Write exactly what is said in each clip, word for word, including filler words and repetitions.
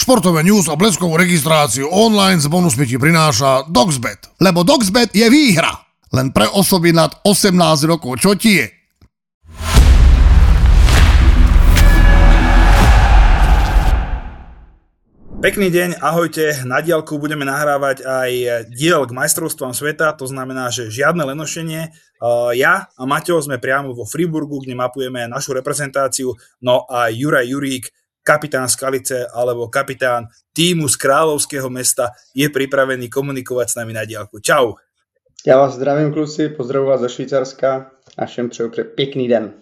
Športové news a bleskovú registráciu online s bonusmi ti prináša Doxbet. Lebo Doxbet je výhra. Len pre osoby nad osemnásť rokov. Čo ti je? Pekný deň, ahojte. Na diaľku budeme nahrávať aj diel k majstrovstvám sveta, to znamená, že žiadne lenošenie. Ja a Maťo sme priamo vo Friburgu, kde mapujeme našu reprezentáciu, no a Juraj Jurík, kapitán Skalice alebo kapitán tímu z kráľovského mesta, je pripravený komunikovať s nami na diaľku. Čau. Já vás zdravím, kluci, pozdravuji vás ze Švýcarska a všem přeju pěkný den.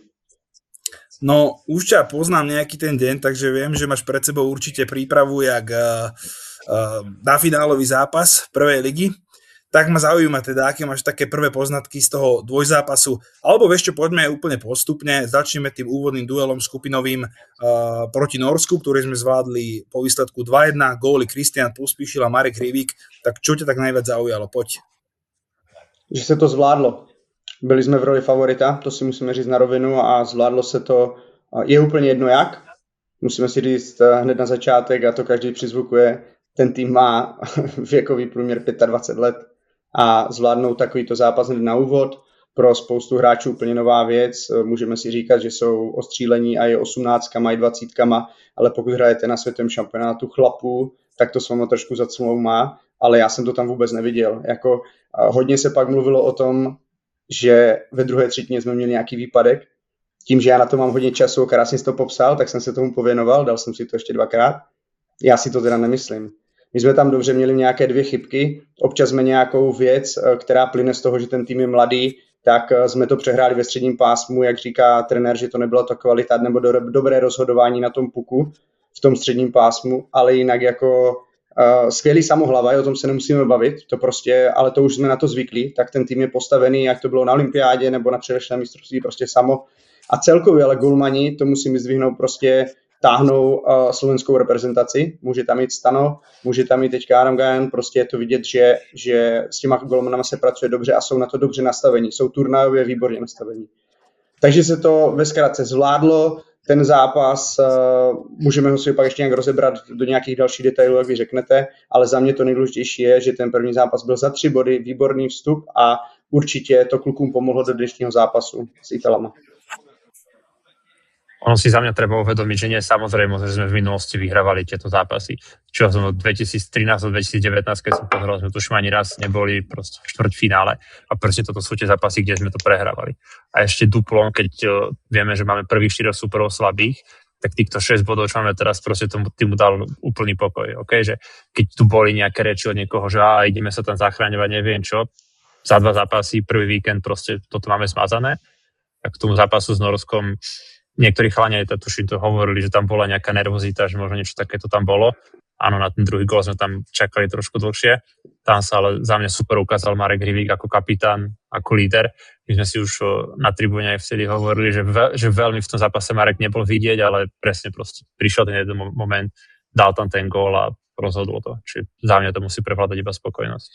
No, už ťa poznám nejaký ten deň, takže viem, že máš pred sebou určite prípravu jak uh, uh, na finálový zápas prvej ligy. Tak ma zaujíma teda, aké máš také prvé poznatky z toho dvojzápasu. Alebo vieš čo, poďme úplne postupne. Začneme tým úvodným duelom skupinovým uh, proti Norsku, ktorý sme zvládli po výsledku dva jedna, góly Kristian Pospíšil a Marek Hrivík. Tak čo ťa tak najviac zaujalo? Poď. Že se to zvládlo. Byli jsme v roli favorita, to si musíme říct na rovinu a zvládlo se to, je úplně jedno jak. Musíme si říct hned na začátek a to každý přizvukuje, ten tým má věkový průměr dvacet pět let a zvládnout takovýto zápas hned na úvod. Pro spoustu hráčů úplně nová věc, můžeme si říkat, že jsou ostřílení a je osmnáctkama, i dvacítkama, ale pokud hrajete na světovém šampionátu chlapů, tak to s váma trošku za clou má, ale já jsem to tam vůbec neviděl. Jako, hodně se pak mluvilo o tom, že ve druhé třetině jsme měli nějaký výpadek. Tím, že já na to mám hodně času, krásně jsi to popsal, tak jsem se tomu pověnoval, dal jsem si to ještě dvakrát. Já si to teda nemyslím. My jsme tam dobře měli nějaké dvě chybky, občas jsme nějakou věc, která plyne z toho, že ten tým je mladý, tak jsme to přehráli ve středním pásmu, jak říká trenér, že to nebyla ta kvalita nebo do, dobré rozhodování na tom puku v tom středním pásmu, ale jinak jako Uh, skvělý samohlava, o tom se nemusíme bavit, to prostě, ale to už jsme na to zvyklí, tak ten tým je postavený, jak to bylo na olympiádě nebo na předešlém mistrovství, prostě samo. A celkově, ale golmani, to musím vyzdvihnout, prostě táhnou uh, slovenskou reprezentaci, může tam jít Stano, může tam jít teďka Adam Gajan, prostě je to vidět, že, že s těma golmanama se pracuje dobře a jsou na to dobře nastavení, jsou turnajově výborně nastavení. Takže se to ve zkratce zvládlo. Ten zápas, uh, můžeme ho si pak ještě nějak rozebrat do nějakých dalších detailů, jak vy řeknete, ale za mě to nejdůležitější je, že ten první zápas byl za tři body, výborný vstup a určitě to klukům pomohlo do dnešního zápasu s Italama. Ono si za mňa treba uvedomiť, že nie je samozrejme, že sme v minulosti vyhrávali tieto zápasy. Čo som od dvetisíctrinásť do dvetisícdevätnásť, keď som pozeral, sme tuším ani raz neboli proste v štvrťfinále a proste toto sú tie zápasy, kde sme to prehrávali. A ešte duplom, keď uh, vieme, že máme prvých štyroch superov slabých, tak týchto šesť bodov, čo máme teraz, proste tomu týmu dal úplný pokoj. Okay? Že keď tu boli nejaké reči od niekoho, že á, ideme sa tam zachráňovať, neviem čo, za dva zápasy, prvý víkend proste toto máme zmazané, tak k tomu zápasu s Norskom niektorí chalani aj tuším to hovorili, že tam bola nejaká nervozita, že možno niečo takéto tam bolo. Áno, na ten druhý gól sme tam čakali trošku dlhšie. Tam sa ale za mňa super ukázal Marek Hrivík ako kapitán, ako líder. My sme si už na tribúne aj vtedy hovorili, že, ve, že veľmi v tom zápase Marek nebol vidieť, ale presne proste prišiel ten jeden moment, dal tam ten gól a rozhodlo to. Čiže za mňa to musí prevládať iba spokojnosť.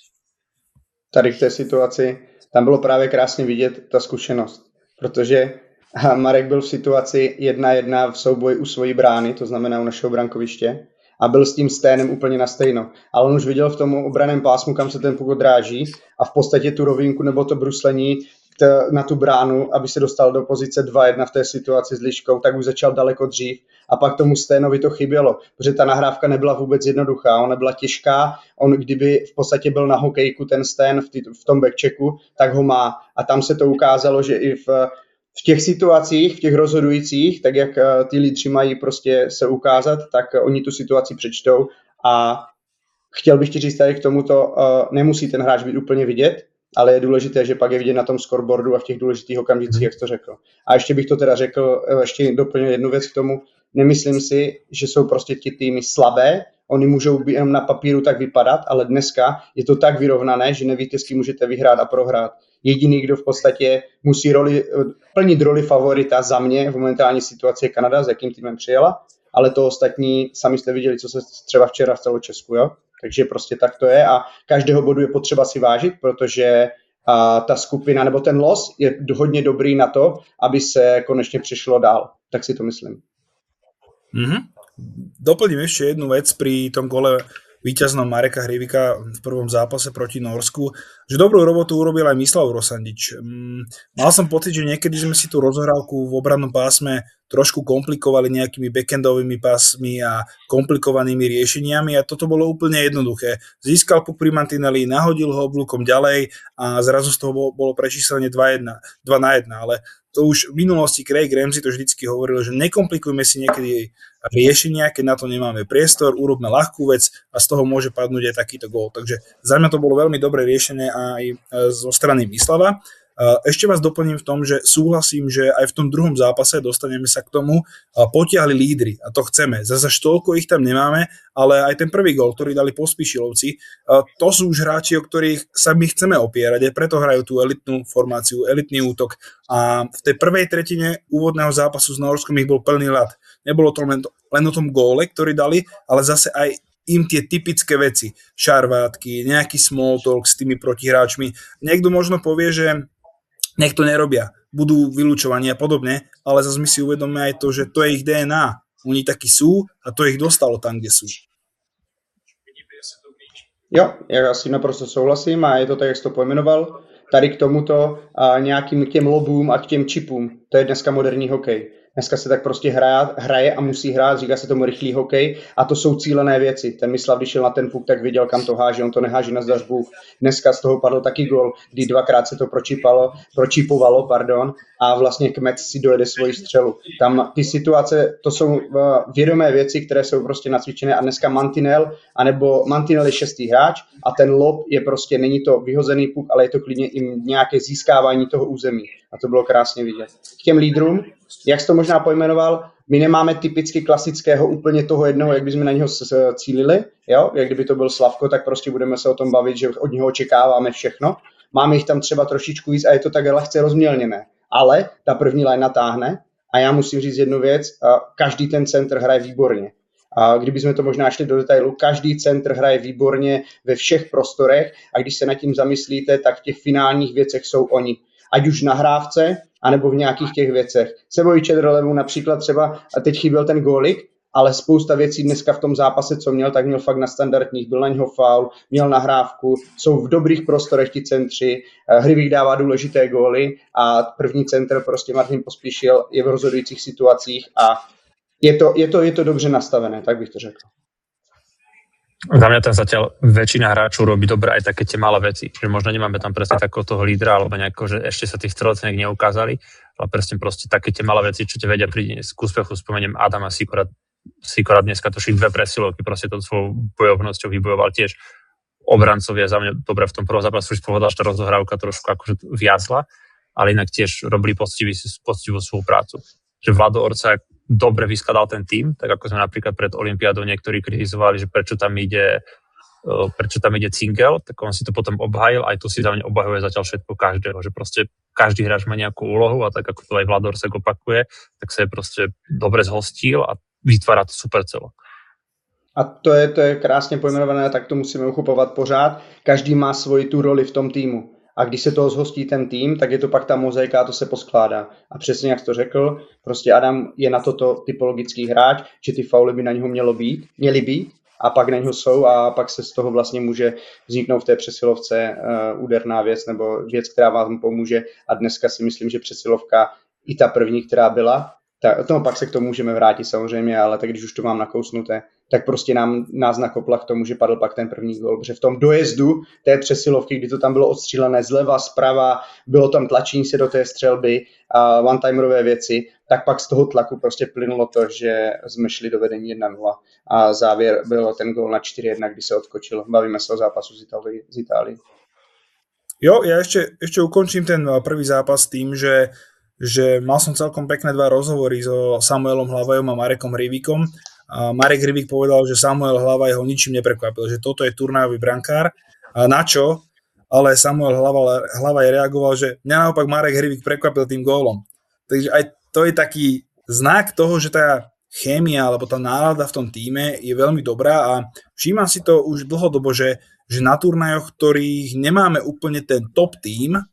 Tady v té situaci, tam bylo právě krásně vidět ta zkušenost, protože a Marek byl v situaci jedna jedna v souboji u svojí brány, to znamená u našeho brankoviště, a byl s tím Sténem úplně na stejno. Ale on už viděl v tom obraném pásmu, kam se ten puk odráží a v podstatě tu rovinku nebo to bruslení na tu bránu, aby se dostal do pozice dva jedna v té situaci s Liškou, tak už začal daleko dřív. A pak tomu Sténovi to chybělo, protože ta nahrávka nebyla vůbec jednoduchá, ona byla těžká, on kdyby v podstatě byl na hokejku ten Stén v, tý, v tom backchecku, tak ho má. A tam se to ukázalo, že i v V těch situacích, v těch rozhodujících, tak jak ty lídři mají prostě se ukázat, tak oni tu situaci přečtou a chtěl bych ti říct tady k tomuto, nemusí ten hráč být úplně vidět, ale je důležité, že pak je vidět na tom scoreboardu a v těch důležitých okamžicích, jak jsi to řekl. A ještě bych to teda řekl, ještě doplnil jednu věc k tomu, nemyslím si, že jsou prostě ti týmy slabé, oni můžou být jenom na papíru tak vypadat, ale dneska je to tak vyrovnané, že nevíte, s kým můžete vyhrát a prohrát. Jediný, kdo v podstatě musí roli, plnit roli favorita za mě v momentální situaci je Kanada, s jakým týmem přijela, ale to ostatní, sami jste viděli, co se třeba včera stalo Česku, jo? Takže prostě tak to je a každého bodu je potřeba si vážit, protože a ta skupina nebo ten los je hodně dobrý na to, aby se konečně přišlo dál. Tak si to myslím. Mm-hmm. doplním ešte jednu vec pri tom gole víťaznom Mareka Hrivika v prvom zápase proti Norsku, že dobrú robotu urobil aj Mislav Rosandič. Mal som pocit, že niekedy sme si tú rozhrávku v obrannom pásme trošku komplikovali nejakými backendovými pásmi a komplikovanými riešeniami a toto bolo úplne jednoduché. Získal puk pri mantineli, nahodil ho oblúkom ďalej a zrazu z toho bolo prečíslenie dva na jeden, ale to už v minulosti Craig Ramsey to vždycky hovoril, že nekomplikujme si niekedy riešenia, keď na to nemáme priestor, urobme ľahkú vec a z toho môže padnúť aj takýto gól. Takže za mňa to bolo veľmi dobré riešenie aj zo strany Mislava. Ešte vás doplním v tom, že súhlasím, že aj v tom druhom zápase, dostaneme sa k tomu, potiahli lídry a to chceme. Zase toľko ich tam nemáme, ale aj ten prvý gól, ktorý dali Pospíšilovci, to sú už hráči, o ktorých sa my chceme opierať, aj preto hrajú tú elitnú formáciu, elitný útok a v tej prvej tretine úvodného zápasu s Norskom ich bol plný ľad. Nebolo to len, len o tom góle, ktorý dali, ale zase aj im tie typické veci, šarvátky, nejaký small talk s tými protihráčmi. Niekto možno povie, že nech to nerobia, budú vylúčovaní a podobne, ale zase my si uvedomíme aj to, že to je ich dé en á. Oni takí sú a to ich dostalo tam, kde sú. Jo, já asi naprosto souhlasím a je to tak, jak jsi to pojmenoval. Tady k tomuto a nějakým k těm lobům a k těm čipům, to je dneska moderní hokej. Dneska se tak prostě hraje, hraje a musí hrát, říká se tomu rychlý hokej a to jsou cílené věci. Ten Mislav, když šel na ten puk, tak viděl, kam to háže, on to neháže na zdař Bůh. Dneska z toho padl taky gol, kdy dvakrát se to pročipalo, pročipovalo, pardon, a vlastně Kmec si dojede svoji střelu. Tam ty situace, to jsou vědomé věci, které jsou prostě nacvičené a dneska mantinel, anebo mantinel je šestý hráč a ten lob je prostě, není to vyhozený puk, ale je to klidně i nějaké získávání toho území. A to bylo krásně vidět. K těm lídrům, jak jsi to možná pojmenoval, my nemáme typicky klasického úplně toho jednoho, jak bychom na něho cílili, jo? Jak kdyby to byl Slavko, tak prostě budeme se o tom bavit, že od něho očekáváme všechno. Máme jich tam třeba trošičku víc a je to tak lehce rozmělněné. Ale ta první line natáhne a já musím říct jednu věc, každý ten center hraje výborně. A kdybychom to možná šli do detailu, každý center hraje výborně ve všech prostorech a když se nad tím zamyslíte, tak v těch finálních věcech jsou oni. Ať už na hrávce, anebo v nějakých těch věcech. Seboj Čedrlevu například třeba, a teď chyběl ten gólik, ale spousta věcí dneska v tom zápase, co měl, tak měl fakt na standardních, byl na něho faul, měl nahrávku, jsou v dobrých prostorech ti centři, Hrivik dává důležité góly a první center prostě Martin Pospíšil je v rozhodujících situacích a je to, je to, je to dobře nastavené, tak bych to řekl. Za mňa tam zatiaľ väčšina hráčov robí dobre aj také tie malé veci, že možno nemáme tam presne takého toho lídra, alebo nejako, že ešte sa tých strelceniek neukázali, ale presne proste také tie malé veci, čo te vedia priniesť k úspechu. Spomeniem Adama Sikora, Sikora dneska točí dve presilovky, proste to svojou bojovnosťou vybojoval tiež. Obrancovia za mňa dobre v tom prvom zápasu, už povedal, že tá rozohrávka trošku akože viazla, ale inak tiež robili poctivý, poctivú svoju prácu. Že Vlado Orcák dobre vyskladal ten tím, tak ako sme napríklad pred olympiádou niektorí kritizovali, že prečo tam ide prečo tam ide Cingel, tak on si to potom obhajil, aj tu si za mňa obhajuje zatiaľ všetko každého, že proste každý hráč má nejakú úlohu a tak ako to aj Vlado Orcák opakuje, tak sa je proste dobre zhostil a vytvára to super celo. A to je, to je krásně pojmenované, tak to musíme uchopovat pořád. Každý má svoji tu roli v tom týmu. A když se toho zhostí ten tým, tak je to pak ta mozaika a to se poskládá. A přesně jak jsi to řekl, prostě Adam je na toto typologický hráč, že ty fauly by na něho mělo být, měly být a pak na něho jsou a pak se z toho vlastně může vzniknout v té přesilovce uh, úderná věc nebo věc, která vám pomůže. A dneska si myslím, že přesilovka i ta první, která byla, tak, no, pak se k tomu můžeme vrátit samozřejmě, ale tak když už to mám nakousnuté, tak prostě nám, nás nakopla k tomu, že padl pak ten první gól, protože v tom dojezdu té přesilovky, kdy to tam bylo odstřílené zleva, zprava, bylo tam tlačení se do té střelby a one-timerové věci, tak pak z toho tlaku prostě plynulo to, že jsme šli do vedení jedna nula a závěr byl ten gól na čtyři jedna, kdy se odskočil. Bavíme se o zápasu z Itálii. Z Itálii. Jo, ja ešte, ešte ukončím ten prvý zápas tým, že že mal som celkom pekné dva rozhovory so Samuelom Hlavajom a Marekom Hrivikom. A Marek Hrivik povedal, že Samuel Hlavaj ho ničím neprekvapil, že toto je turnajový brankár. A na čo? Ale Samuel Hlavaj reagoval, že mňa naopak Marek Hrivik prekvapil tým gólom. Takže aj to je taký znak toho, že tá chémia alebo tá nálada v tom tíme je veľmi dobrá a všímam si to už dlhodobo, že, že na turnajoch, ktorých nemáme úplne ten top tím,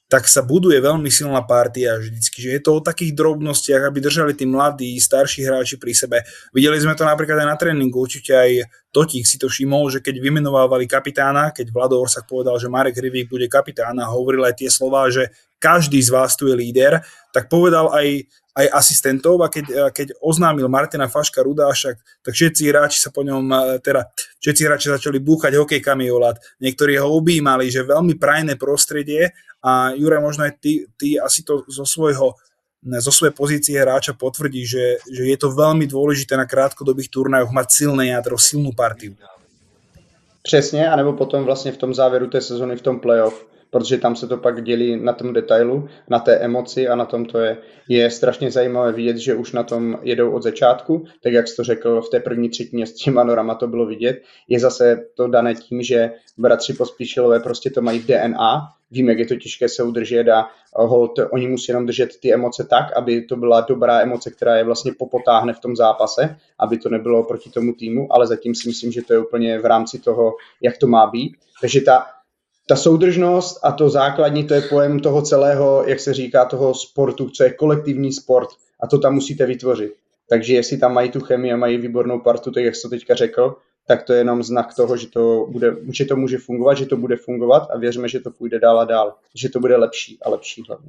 tak sa buduje veľmi silná partia vždycky, že je to o takých drobnostiach, aby držali tí mladí, starší hráči pri sebe. Videli sme to napríklad aj na tréningu, určite aj Totík si to všimol, že keď vymenovávali kapitána, keď Vlado Orsak povedal, že Marek Hrivík bude kapitán a hovoril aj tie slová, že každý z vás tu je líder, tak povedal aj, aj asistentov a keď, keď oznámil Martina Faška Rudáša, tak všetci hráči sa po ňom, teda všetci hráči začali búchať hokejkami o ľad. Niektorí ho objímali, že veľmi prajné prostredie a Juraj, možno aj ty, ty asi to zo svojho zo svojej pozície hráča potvrdí, že, že je to veľmi dôležité na krátkodobých turnajoch mať silné jadro, silnú partiu. Přesně, anebo potom vlastně v tom závěru té sezony v tom playoff, protože tam se to pak dělí na tom detailu, na té emoci a na tom to je. Je strašně zajímavé vidět, že už na tom jedou od začátku, tak jak jsi to řekl, v té první třetině s těma norama to bylo vidět. Je zase to dané tím, že bratři Pospíšilové prostě to mají v D N A, vím, jak je to těžké se udržet a hold, oni musí jenom držet ty emoce tak, aby to byla dobrá emoce, která je vlastně popotáhne v tom zápase, aby to nebylo proti tomu týmu, ale zatím si myslím, že to je úplně v rámci toho, jak to má být. Takže ta Ta soudržnost a to základní, to je pojem toho celého, jak se říká, toho sportu, co je kolektivní sport a to tam musíte vytvořit. Takže jestli tam mají tu chemii a mají výbornou partu, tak jak jsi to teďka řekl, tak to je jenom znak toho, že to, bude, že to může fungovat, že to bude fungovat a věříme, že to půjde dál a dál, že to bude lepší a lepší hlavně.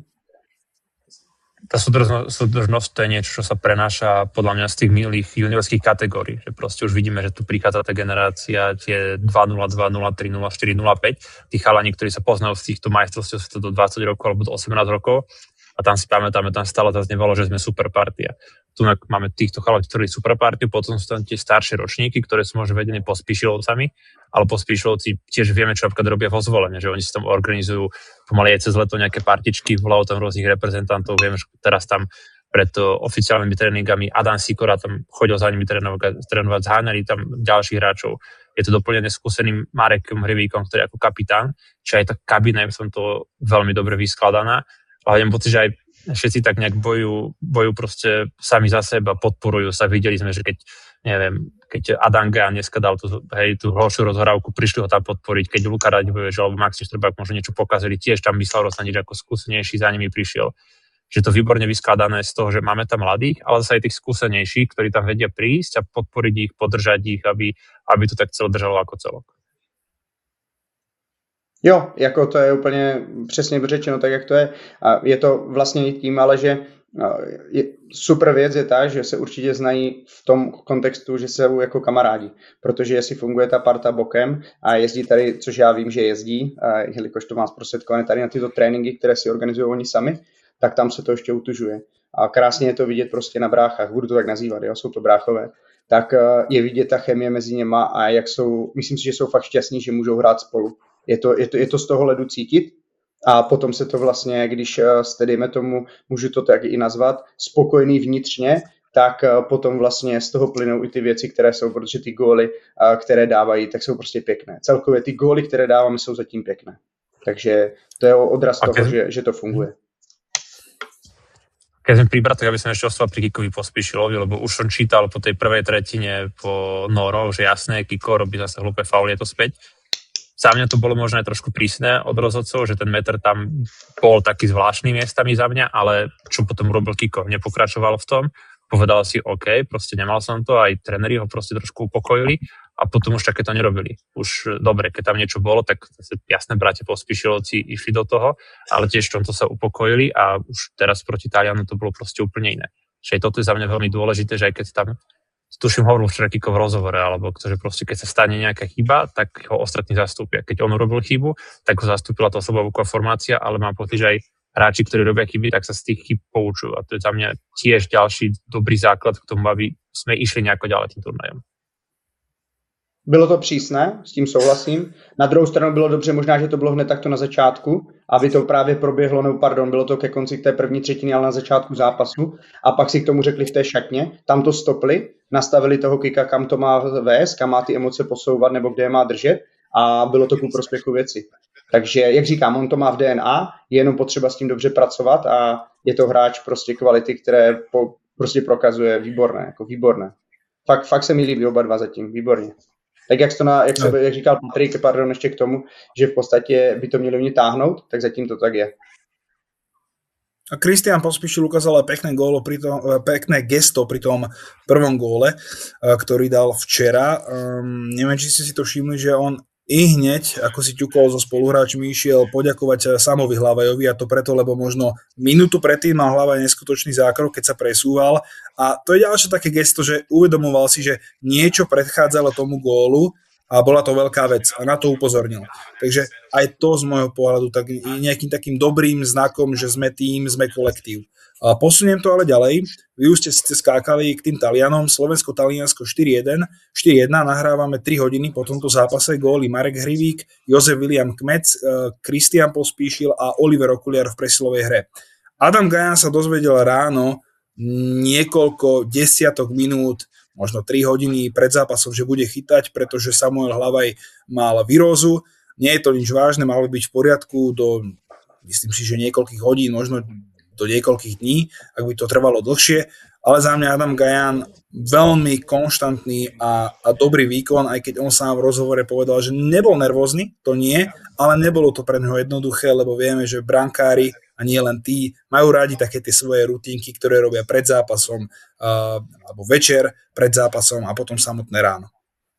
Tá súdržnosť, súdržnosť to je niečo, čo sa prenáša podľa mňa z tých milých juniorských kategórií, že proste už vidíme, že tu prichádza tá generácia tie dva nula dva, nula tri, nula štyri, nula päť, tí chalani, ktorí sa poznajú z týchto majstrovstiev sveta do dvadsať rokov alebo do osemnásť rokov a tam si pamätáme, tam stále zaznevalo, že sme super partia. Tu máme týchto chalov, ktorí sú super partiu, potom sú tam tie staršie ročníky, ktoré sú možno vedené Pospíšilovcami, ale Pospíšilovci tiež vieme, čo napríklad robia vo Zvolene, že oni si tam organizujú pomaly aj cez leto nejaké partičky, volajú tam rôznych reprezentantov, vieme, že teraz tam pred oficiálnymi tréningami Adam Sikora tam chodil za nimi trénovať, trénovať s Háňari, tam ďalších hráčov. Je to doplnené skúseným Marekom Hrivíkom, ktorý je ako kapitán, čiže aj tá kabína je som to veľmi dobre vyskladaná, ale mám pocit, že aj všetci tak nejak bojujú, bojujú proste sami za seba, podporujú sa. Videli sme, že keď, neviem, keď Adam Gea dneska dal tú, hej, tú horšiu rozhrávku, prišli ho tam podporiť, keď Luka Raďbojevič alebo Maxim Štrbák možno niečo pokazili, tiež tam Mislav Rosnadič ako skúsenejší za nimi prišiel. Že to výborne vyskladané z toho, že máme tam mladých, ale zase aj tých skúsenejších, ktorí tam vedia prísť a podporiť ich, podržať ich, aby, aby to tak celé držalo ako celok. Jo, jako to je úplně přesně řečeno tak, jak to je. A je to vlastně tím, ale že je, super věc je ta, že se určitě znají v tom kontextu, že jsou jako kamarádi. Protože jestli funguje ta parta bokem a jezdí tady, což já vím, že jezdí, a jelikož to má zprostředkované tady na tyto tréninky, které si organizují oni sami, tak tam se to ještě utužuje. A krásně je to vidět prostě na bráchách, budu to tak nazývat, jo, jsou to bráchové. Tak je vidět ta chemie mezi něma a jak jsou, myslím si, že jsou fakt šťastní, že můžou hrát spolu. Je to, je, to, je to z toho ledu cítit a potom se to vlastně, když jste, dejme tomu, můžu to tak i nazvat, spokojný vnitřně, tak potom vlastně z toho plynou i ty věci, které jsou, protože ty góly, které dávají, tak jsou prostě pěkné. Celkově ty góly, které dáváme, jsou zatím pěkné. Takže to je odraz toho, keď, že, že to funguje. Keď sme pri bratoch, aby som ešte ostal pri Kikovi Pospíšilovi, lebo už som čítal po tej prvej tretine po Noro, že jasné, Kiko robí zase hlúpe faul, je to späť. Za mňa to bolo možno aj trošku prísne od rozhodcov, že ten meter tam bol taký zvláštny miestami za mňa, ale čo potom urobil Kiko? Nepokračoval v tom, povedal si OK, proste nemal som to, aj tréneri ho proste trošku upokojili a potom už takéto nerobili. Už dobre, keď tam niečo bolo, tak jasné, bratia Pospíšilovci išli do toho, ale tiež v tomto sa upokojili a už teraz proti Talianu to bolo proste úplne iné. Čiže toto je za mňa veľmi dôležité, že aj keď tam tuším hovoril včera Kiko v rozhovore, alebo že proste keď sa stane nejaká chyba, tak ho ostatní zastúpia. Keď on urobil chybu, tak ho zastúpila tá osobová formácia, ale mám pocit, že aj hráči, ktorí robia chyby, tak sa z tých chyb poučujú. A to je za mňa tiež ďalší dobrý základ k tomu, aby sme išli nejako ďalej tým turnajom. Bylo to přísné, s tím souhlasím. Na druhou stranu bylo dobře, možná, že to bylo hned takto na začátku, aby to právě proběhlo, no pardon, bylo to ke konci té první třetiny, ale na začátku zápasu. A pak si k tomu řekli v té šatně, tam to stopli, nastavili toho Kika, kam to má vést, kam má ty emoce posouvat nebo kde je má držet a bylo to ku prospěchu věci. Takže, jak říkám, on to má v D N A, je jenom potřeba s tím dobře pracovat a je to hráč prostě kvality, které po, prostě prokazuje výborné, jako výborné. Fakt, fakt se mi líbí oba dva zatím, výborně. Tak jak, to na, jak, se, jak říkal Patrik, pardon, ještě k tomu, že v podstatě by to mělo mě táhnout, tak zatím to tak je. A Kristián Pospíšil ukázal aj pekné, gólo pri tom, pekné gesto pri tom prvom góle, ktorý dal včera. Um, neviem, či ste si to všimli, že on i hneď, ako si ťukol so spoluhráčmi, išiel poďakovať Samovi Hlavajovi, a to preto, lebo možno minútu predtým mal Hlavaj neskutočný zákrok, keď sa presúval. A to je ďalšie také gesto, že uvedomoval si, že niečo predchádzalo tomu gólu, a bola to veľká vec a na to upozornil. Takže aj to z môjho pohľadu tak nejakým takým dobrým znakom, že sme tým, sme kolektív. A posuniem to ale ďalej. Vy už ste síce skákali k tým Talianom, Slovensko-Taliansko štyri jeden, štyri jedna, nahrávame tri hodiny po tomto zápase, góly Marek Hrivík, Jozef William Kmec, Kristián Pospíšil a Oliver Okuliar v presilovej hre. Adam Gajan sa dozvedel ráno niekoľko desiatok minút, možno tri hodiny pred zápasom, že bude chytať, pretože Samuel Hlavaj mal virózu. Nie je to nič vážne, malo byť v poriadku do, myslím si, že niekoľkých hodín, možno do niekoľkých dní, ak by to trvalo dlhšie. Ale za mňa Adam Gajan veľmi konštantný a, a dobrý výkon, aj keď on sám v rozhovore povedal, že nebol nervózny, to nie, ale nebolo to pre neho jednoduché, lebo vieme, že brankári, a nie len tí, majú rádi také tie svoje rutinky, ktoré robia pred zápasom uh, alebo večer pred zápasom a potom samotné ráno.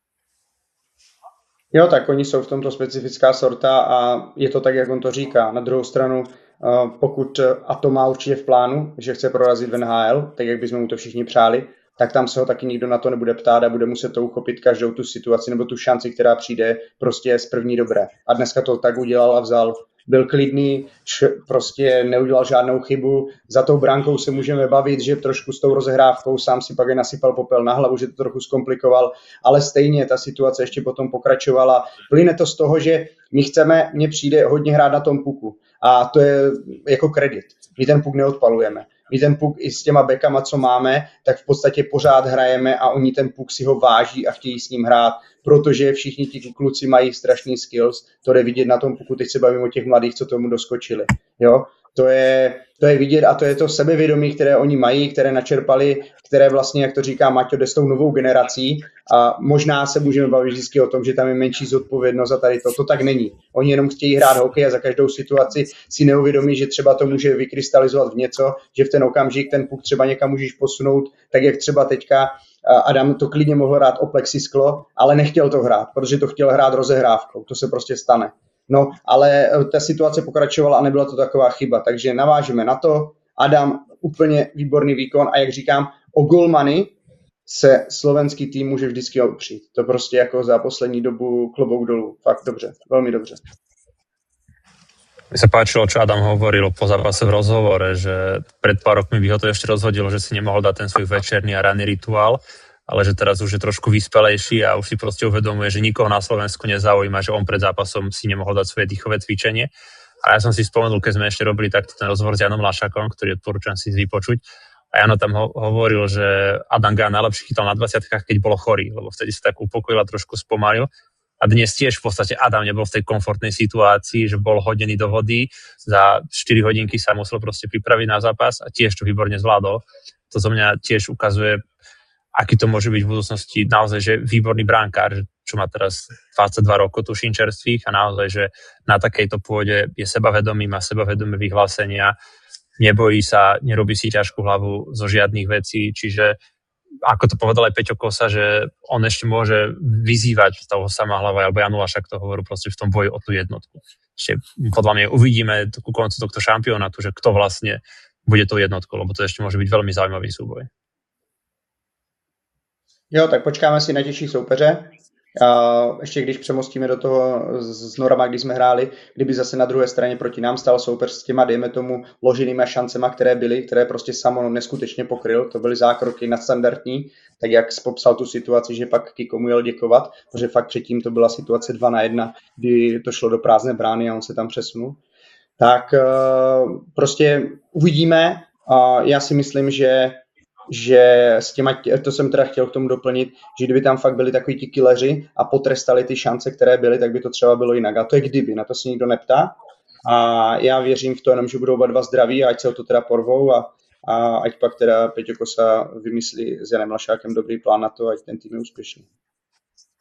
Jo, tak oni jsou v tomto specifická sorta a je to tak, jak on to říká. Na druhou stranu, uh, pokud, a to má určitě v plánu, že chce prorazit v N H L, tak jak bychom mu to všichni přáli, tak tam se ho taky nikdo na to nebude ptát a bude muset to uchopit každou tu situaci nebo tu šanci, která přijde prostě z první dobré. A dneska to tak udělal a vzal. Byl klidný, prostě neudělal žádnou chybu. Za tou bránkou se můžeme bavit, že trošku s tou rozehrávkou sám si pak je nasypal popel na hlavu, že to trochu zkomplikoval, ale stejně ta situace ještě potom pokračovala. Plyne to z toho, že my chceme, mně přijde hodně hrát na tom puku a to je jako kredit. My ten puk neodpalujeme. My ten puk i s těma bekama, co máme, tak v podstatě pořád hrajeme a oni ten puk si ho váží a chtějí s ním hrát, protože všichni ti kluci mají strašný skills, to jde vidět na tom puku, teď se bavím o těch mladých, co tomu doskočili. Jo? To je, to je vidět a to je to sebevědomí, které oni mají, které načerpali, které vlastně, jak to říká Maťo, jde s tou novou generací a možná se můžeme bavit vždycky o tom, že tam je menší zodpovědnost a tady to. To tak není. Oni jenom chtějí hrát hokej a za každou situaci si neuvědomí, že třeba to může vykrystalizovat v něco, že v ten okamžik ten puk třeba někam můžeš posunout, tak jak třeba teďka Adam to klidně mohl hrát o plexisklo, ale nechtěl to hrát, protože to chtěl hrát rozehrávkou. To se prostě stane. No, ale ta situace pokračovala a nebyla to taková chyba, takže navážeme na to. Adam, úplně výborný výkon a jak říkám, o golmany se slovenský tým může vždycky opřít. To prostě jako za poslední dobu klobouk dolů. Fakt dobře, velmi dobře. Mi sa páčilo, čo Adam hovoril po zápase v rozhovore, že pred pár rokmi by ho to ešte rozhodilo, že si nemohol dať ten svoj večerný a ranný rituál, ale že teraz už je trošku vyspelejší a už si proste uvedomuje, že nikoho na Slovensku nezaujíma, že on pred zápasom si nemohol dať svoje dýchové cvičenie. A ja som si spomenul, keď sme ešte robili takto ten rozhovor s Janom Lašakom, ktorý odporúčam si vypočuť. A Jano tam ho- hovoril, že Adam Gajan najlepšie chytal na dvadsiatkách, keď bolo chorý, lebo vtedy sa tak upokojil a trošku spomalil. A dnes tiež v podstate Adam nebol v tej komfortnej situácii, že bol hodený do vody, za štyri hodinky sa musel proste pripraviť na zápas a tiež to výborne zvládol. To zo mňa tiež ukazuje, aký to môže byť v budúcnosti naozaj, že výborný bránkár, čo má teraz dvadsaťdva rokov, tuším čerstvých a naozaj, že na takejto pôde je sebavedomý, má sebavedomé vyhlásenia, nebojí sa, nerobí si ťažkú hlavu zo žiadnych vecí, čiže ako to povedal aj Peťo Kosa, že on ešte môže vyzývať toho sama hlava, alebo Jan Lašak to hovoril proste v tom boji o tú jednotku. Ešte podľa mňa uvidíme ku koncu tohto šampionátu, že kto vlastne bude tou jednotkou, lebo to ešte môže byť veľmi zaujímavý súboj. Jo, tak počkáme si na těžší soupeře. A ještě když přemostíme do toho s Norama, když jsme hráli, kdyby zase na druhé straně proti nám stal soupeř s těma, dejme tomu, loženýma šancema, které byly, které prostě Samo neskutečně pokryl, to byly zákroky nadstandardní, tak jak popsal tu situaci, že pak Kikomu jel děkovat, protože fakt předtím to byla situace dva na jedna, kdy to šlo do prázdné brány a on se tam přesunul. Tak prostě uvidíme. Já si myslím, že že s těma, to jsem teda chtěl k tomu doplnit, že kdyby tam fakt byli takový ti killeři a potrestali ty šance, které byly, tak by to třeba bylo jinak. A to je kdyby, na to se nikdo neptá. A já věřím v to jenom, že budou oba dva zdraví, ať se o to teda porvou a, a ať pak teda Peťo Kosa vymyslí s Janem Lašákem dobrý plán na to, ať ten tým je úspěšný.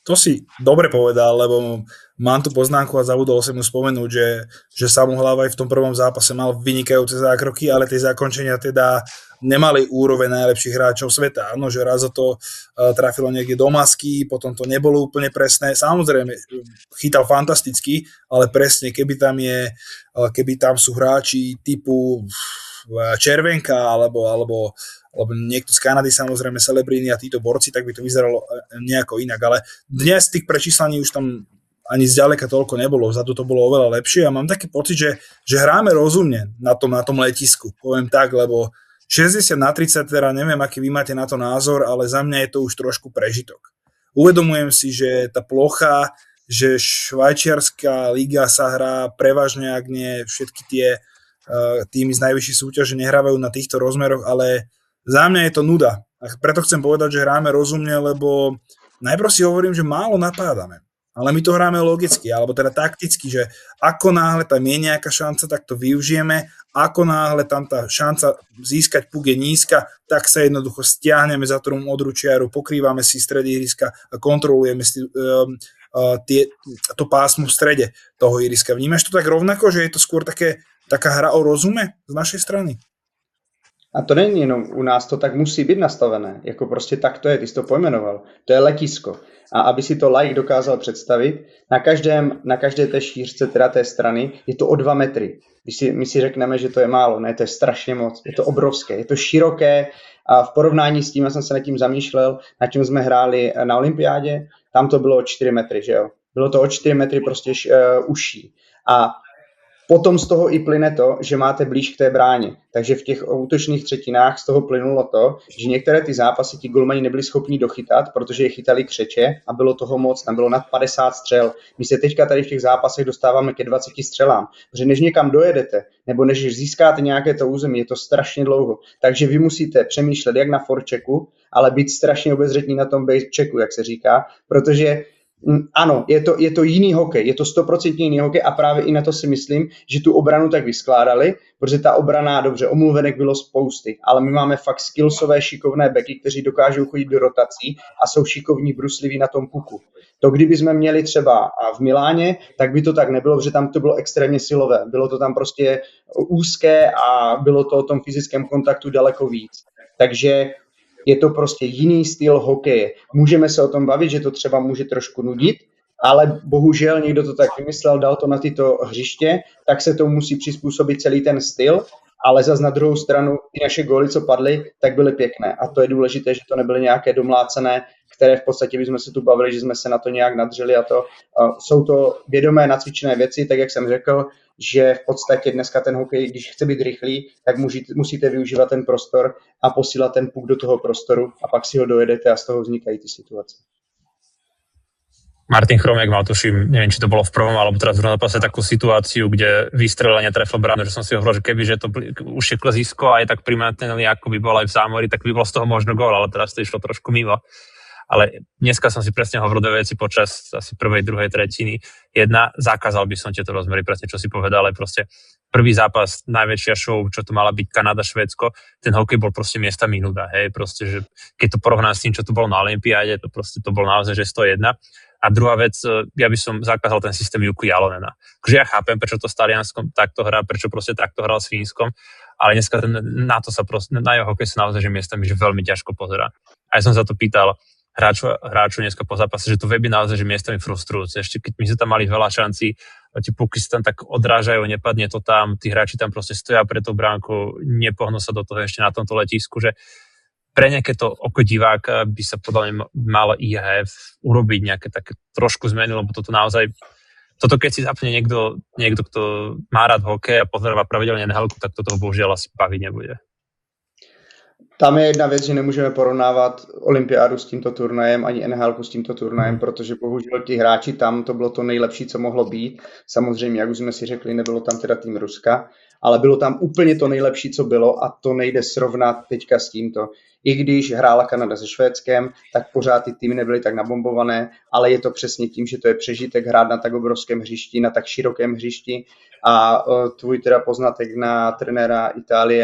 to si dobre povedal, lebo mám tu poznámku a zabudol som mu spomenúť, že, že Samu Hlava aj v tom prvom zápase mal vynikajúce zákroky, ale tie zakončenia teda nemali úroveň najlepších hráčov sveta. Áno, že raz to uh, trafilo niekde do masky, potom to nebolo úplne presné. Samozrejme, chytal fantasticky, ale presne, keby tam je, uh, keby tam sú hráči typu uh, Červenka alebo, alebo alebo niekto z Kanady, samozrejme Celebrini a títo borci, tak by to vyzeralo nejako inak, ale dnes tých prečíslaní už tam ani zďaleka toľko nebolo, vzadu to bolo oveľa lepšie a mám taký pocit, že, že hráme rozumne na tom, na tom letisku, poviem tak, lebo šesťdesiat na tridsať, teda neviem, aký vy máte na to názor, ale za mňa je to už trošku prežitok. Uvedomujem si, že tá plocha, že švajčiarska liga sa hrá prevažne, ak nie všetky tie uh, týmy z najvyššej súťaže nehrávajú na týchto rozmeroch, ale za mňa je to nuda. A preto chcem povedať, že hráme rozumne, lebo najprv si hovorím, že málo napádame. Ale my to hráme logicky, alebo teda takticky, že ako náhle tam je nejaká šanca, tak to využijeme. Ako náhle tam tá šanca získať puk je nízka, tak sa jednoducho stiahneme za tú modrú čiaru, pokrývame si stredy ihriska a kontrolujeme si um, uh, tie, to pásmo v strede toho ihriska. Vnímaš to tak rovnako, že je to skôr také, taká hra o rozume z našej strany? A to není jenom u nás, to tak musí být nastavené. Jako prostě tak to je, ty jsi to pojmenoval. To je letisko. A aby si to laik dokázal představit, na, každém, na každé té šířce teda té strany je to o dva metry. Když si, my si řekneme, že to je málo, ne, to je strašně moc, je to obrovské, je to široké a v porovnání s tím, já jsem se nad tím zamýšlel, na čem jsme hráli na olympiádě, tam to bylo o čtyři metry, že jo. Bylo to o čtyři metry prostě uh, uší. A potom z toho i plyne to, že máte blíž k té bráně. Takže v těch útočných třetinách z toho plynulo to, že některé ty zápasy ti golmani nebyli schopni dochytat, protože je chytali křeče a bylo toho moc, tam bylo nad padesát střel. My se teďka tady v těch zápasech dostáváme ke dvaceti střelám, protože než někam dojedete, nebo než získáte nějaké to území, je to strašně dlouho. Takže vy musíte přemýšlet jak na forechecku, ale být strašně obezřetní na tom basechecku, jak se říká, protože ano, je to, je to jiný hokej, je to stoprocentně jiný hokej a právě i na to si myslím, že tu obranu tak vyskládali, protože ta obrana, dobře, omluvenek bylo spousty, ale my máme fakt skillsové, šikovné beky, kteří dokážou chodit do rotací a jsou šikovní, brusliví na tom puku. To kdyby jsme měli třeba v Miláně, tak by to tak nebylo, protože tam to bylo extrémně silové, bylo to tam prostě úzké a bylo to o tom fyzickém kontaktu daleko víc. Takže je to prostě jiný styl hokeje. Můžeme se o tom bavit, že to třeba může trošku nudit, ale bohužel někdo to tak vymyslel, dal to na tyto hřiště, tak se tomu musí přizpůsobit celý ten styl, ale zas na druhou stranu i naše góly, co padly, tak byly pěkné. A to je důležité, že to nebyly nějaké domlácené, které v podstatě bychom se tu bavili, že jsme se na to nějak nadřeli a to uh, jsou to vědomé, nacvičené věci, tak jak jsem řekl, že v podstatě dneska ten hokej, když chce být rychlý, tak musíte, musíte využívat ten prostor a posílat ten puk do toho prostoru a pak si ho dojedete a z toho vznikají ty situace. Martin Chromek mal, tuším, neviem, či to bolo v prvom alebo teraz v druhom zápase takú situáciu, kde vystrelil a netrefil bránu, že som si hovoril, že keby, že to už je klezisko a je tak primátne, ako by bol aj v zámori, tak by bol z toho možno gól, ale teraz to išlo trošku mimo. Ale dneska som si presne hovoril dve veci počas asi prvej, druhej tretiny. Jedna, zakázal by som tieto rozmery, presne čo si povedal, ale proste prvý zápas, najväčšia show, čo to mala byť Kanada, Švédsko, ten hokej bol proste miesta minúda, hej, proste, že keď to porovnám s tým, čo to bolo na olympiáde, to proste to bol naozaj, že sto jedna. A druhá vec, ja by som zakázal ten systém Jukku Jalonena. Takže ja chápem, prečo to s Talianskom takto hrá, prečo proste takto hral s Fínskom, ale dneska ten, na to sa proste, na jeho hokej sa naozaj, že miestami, že veľmi ťažko pozerá. A ja som sa to pýtal hráču, hráču dneska po zápase, že to vie byť naozaj, že miestami frustrujúce. Ešte keď my sme tam mali veľa šancí, tie puky sa tam tak odrážajú, nepadne to tam, tí hráči tam proste stoja pre tú bránku, nepohnú sa do toho ešte na tomto letisku, že pre nejaké to oko diváka by sa podľa mňa malo í há ef urobiť nejaké také trošku zmeny, lebo toto naozaj, toto keď si zapne niekto, niekto, kto má rád hokej a pozeráva pravidelne en há elku, tak toto bohužiaľ asi baviť nebude. Tam je jedna věc, že nemůžeme porovnávat olympiádu s tímto turnajem, ani en há elku s tímto turnajem, protože bohužel ti hráči tam, to bylo to nejlepší, co mohlo být. Samozřejmě, jak už jsme si řekli, nebylo tam teda tým Ruska, ale bylo tam úplně to nejlepší, co bylo a to nejde srovnat teďka s tímto. I když hrála Kanada se Švédskem, tak pořád ty týmy nebyly tak nabombované, ale je to přesně tím, že to je přežitek hrát na tak obrovském hřišti, na tak širokém hřišti a uh, tvůj teda poznatek na trenéra Itálie.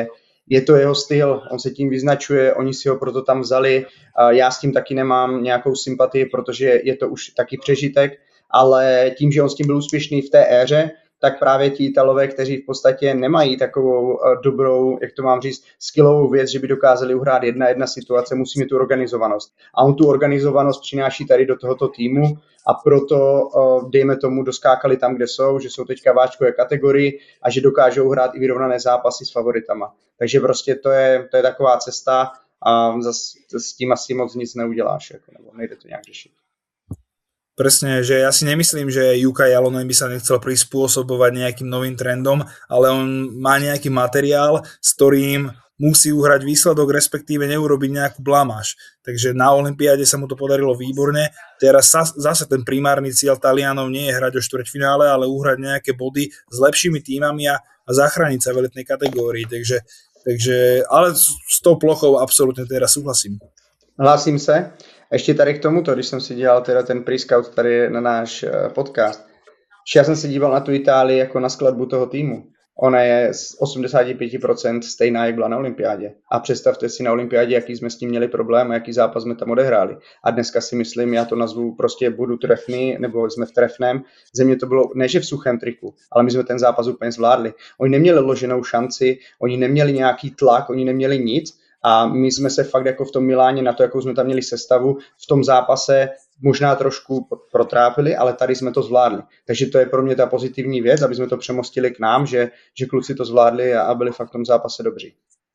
je to jeho styl, on se tím vyznačuje, oni si ho proto tam vzali, já s tím taky nemám nějakou sympatii, protože je to už taky přežitek, ale tím, že on s tím byl úspěšný v té éře, tak právě ti Italové, kteří v podstatě nemají takovou dobrou, jak to mám říct, skillovou věc, že by dokázali uhrát jedna jedna situace, musí mít tu organizovanost. A on tu organizovanost přináší tady do tohoto týmu a proto, dejme tomu, doskákali tam, kde jsou, že jsou teďka v áčkové kategorii a že dokážou hrát i vyrovnané zápasy s favoritama. Takže prostě to je, to je taková cesta a zase s tím asi moc nic neuděláš, jako, nebo nejde to nějak řešit. Presne, že ja si nemyslím, že Jukka Jalonen by sa nechcel prispôsobovať nejakým novým trendom, ale on má nejaký materiál, s ktorým musí uhrať výsledok, respektíve neurobiť nejakú blamáž. Takže na olympiáde sa mu to podarilo výborne. Teraz zase ten primárny cieľ Talianov nie je hrať o štvrťfinále, ale uhrať nejaké body s lepšími tímami a, a zachrániť sa v elitnej kategórii. Takže, takže, ale s tou plochou absolútne teraz súhlasím. Hlásím se. Ještě tady k tomuto, když jsem si dělal teda ten pre-scout tady na náš podcast, já jsem se díval na tu Itálii jako na skladbu toho týmu. Ona je z osmdesát pět procent stejná, jak byla na olympiádě. A představte si na olympiádě, jaký jsme s tím měli problém a jaký zápas jsme tam odehráli. A dneska si myslím, já to nazvu prostě budu trefný, nebo jsme v trefném. Země to bylo ne, že v suchém triku, ale my jsme ten zápas úplně zvládli. Oni neměli loženou šanci, oni neměli nějaký tlak, oni neměli nic. A my jsme se fakt jako v tom Miláně na to, jakou jsme tam měli sestavu, v tom zápase možná trošku protrápili, ale tady jsme to zvládli. Takže to je pro mě ta pozitivní věc, aby jsme to přemostili k nám, že, že kluci to zvládli a byli fakt v tom zápase dobří.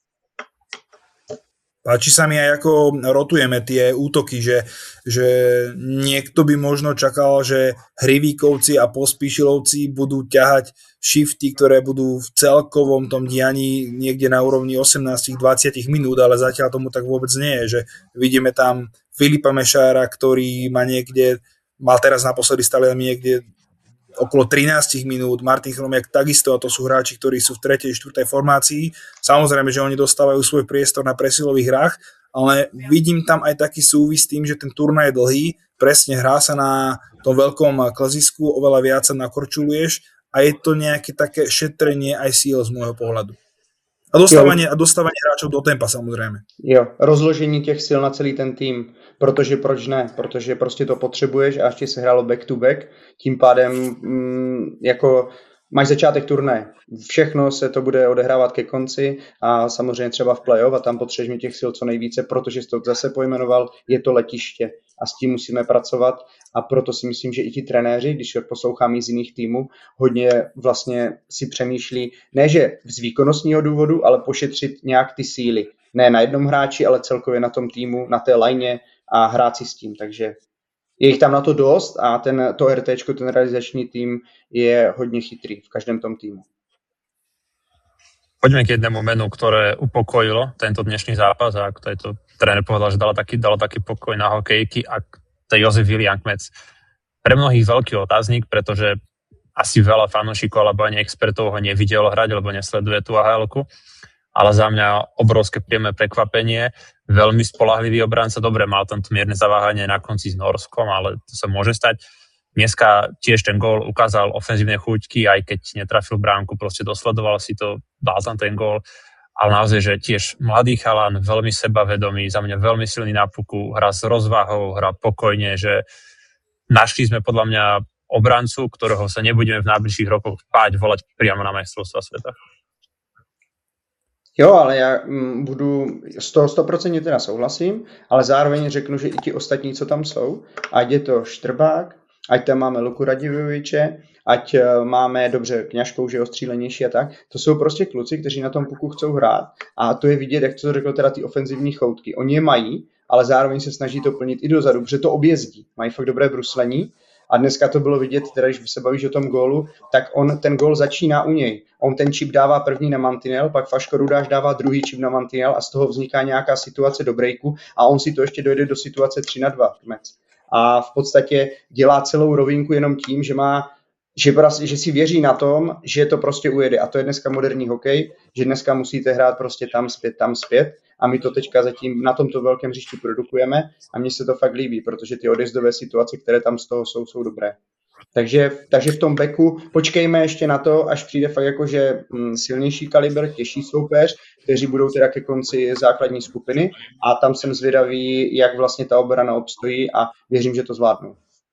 Páči sa mi aj, ako rotujeme tie útoky, že, že niekto by možno čakal, že Hrivíkovci a Pospíšilovci budú ťahať shifty, ktoré budú v celkovom tom dianí niekde na úrovni osemnásť dvadsať minút, ale zatiaľ tomu tak vôbec nie je, že vidíme tam Filipa Mešára, ktorý má niekde, mal teraz naposledy s Talianmi niekde okolo trinásť minút, Martin Chromiak takisto, a to sú hráči, ktorí sú v tretej, štvrtej formácii. Samozrejme, že oni dostávajú svoj priestor na presilových hrách, ale vidím tam aj taký súvis s tým, že ten turnaj je dlhý, presne hrá sa na tom veľkom klzisku, oveľa viac sa nakorčuluješ a je to nejaké také šetrenie aj síl z môjho pohľadu. A dostávanie, a dostávanie hráčov do tempa samozrejme. Jo, rozložení těch sil na celý ten tým, protože proč ne? Protože prostě to potřebuješ a ještě se hrálo back to back, tím pádem mm, jako máš začátek turnaje. Všechno se to bude odehrávat ke konci a samozřejmě třeba v play-off a tam potřebuješ mít těch sil co nejvíce, protože jsi to zase pojmenoval, je to letiště a s tím musíme pracovat a proto si myslím, že i ti trenéři, když poslouchám z jiných týmů, hodně vlastně si přemýšlí, ne že z výkonnostního důvodu, ale pošetřit nějak ty síly. Ne na jednom hráči, ale celkově na tom týmu, na té lajně a hrát si s tím, takže je jich tam na to dost a ten, to RTčko, ten realizační tým je hodně chytrý v každém tom týmu. Poďme k jednému menu, ktoré upokojilo tento dnešný zápas a ako to je to tréner povedal, že dalo taký, dalo taký pokoj na hokejky a to je Jozef Viliankmec. Pre mnohých veľký otáznik, pretože asi veľa fanúšikov alebo ani expertov ho nevidelo hrať, lebo nesleduje tú á há elku, ale za mňa obrovské príjemné prekvapenie, veľmi spoľahlivý obranca, dobre, mal tam mierne zaváhanie na konci s Norskom, ale to sa môže stať. Dneska tiež ten gól ukázal ofenzívne chuťky, aj keď netrafil bránku, proste dosledoval si to, dal tam ten gól, ale naozaj, že tiež mladý chalan, veľmi sebavedomý, za mňa veľmi silný na puku, hrá s rozvahou, hrá pokojne, že našli sme podľa mňa obrancu, ktorého sa nebudeme v najbližších rokoch páť volať priamo na majstrovstvá sveta. Jo, ale já m, budu sto procent teda souhlasím, ale zároveň řeknu, že i ti ostatní, co tam jsou, ať je to Štrbák, ať tam máme Luku Radivoviče, ať máme dobře Kňažkou, že je ostřílenější a tak, to jsou prostě kluci, kteří na tom puku chcou hrát a to je vidět, jak to řekl teda ty ofenzivní choutky. Oni je mají, ale zároveň se snaží to plnit i dozadu, protože to objezdí, mají fakt dobré bruslení. A dneska to bylo vidět, teda když se bavíš o tom gólu, tak on ten gól začíná u něj. On ten čip dává první na mantinel, pak Faško Rudáš dává druhý čip na mantinel a z toho vzniká nějaká situace do breaku a on si to ještě dojde do situace tři na dva. A v podstatě dělá celou rovinku jenom tím, že má, že, prostě, že si věří na tom, že to prostě ujede. A to je dneska moderní hokej, že dneska musíte hrát prostě tam zpět, tam zpět. A my to teďka zatím na tomto velkém hřišti produkujeme a mně se to fakt líbí, protože ty odjezdové situace, které tam z toho jsou, jsou dobré. Takže, takže v tom backu počkejme ještě na to, až přijde fakt jakože mm, silnější kalibr, těžší soupeř, kteří budou teda ke konci základní skupiny a tam jsem zvědavý, jak vlastně ta obrana obstojí a věřím, že to zvládnou.